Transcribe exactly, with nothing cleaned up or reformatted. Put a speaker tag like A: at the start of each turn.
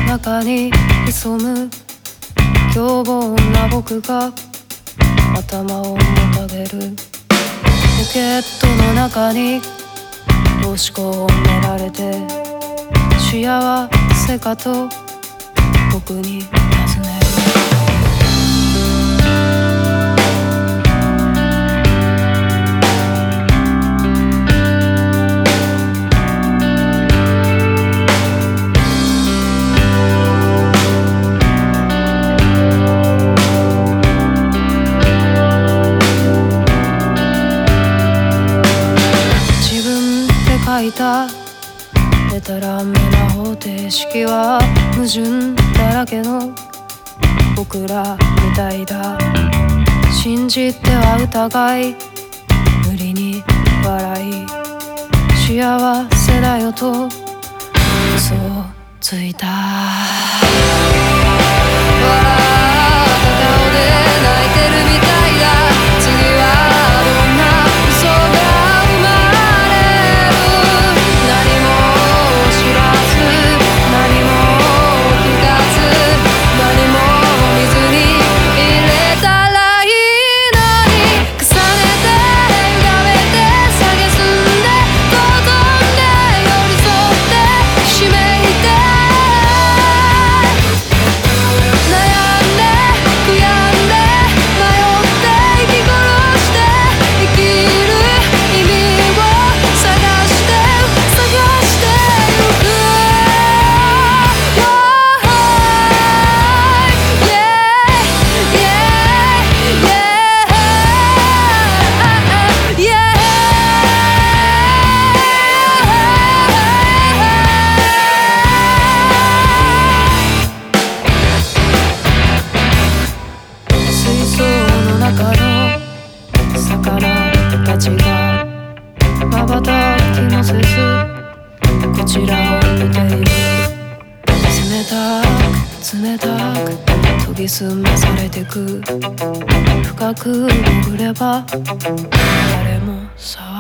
A: 中に潜む凶暴な僕が頭をもたげる。ポケットの中に押し込められて幸せかと僕に尋ねる。書いたデタラメな方程式は矛盾だらけの僕らみたいだ。信じては疑い無理に笑い幸せだよと嘘をついた。笑った顔で泣いてるみたいだ。次はどんな嘘が生まれる。何も知らず何も聞かず何も見ずに入れたらいいのに。重ねて歪めて蔑んで転んで寄り添ってひしめいて悩んで悔やんで迷って息殺して生きる意味を探して探してゆく。水槽の中の魚たちが瞬きもせずこちらを見ている。冷たく冷たく研ぎ澄まされてく。深く潜れば誰もさ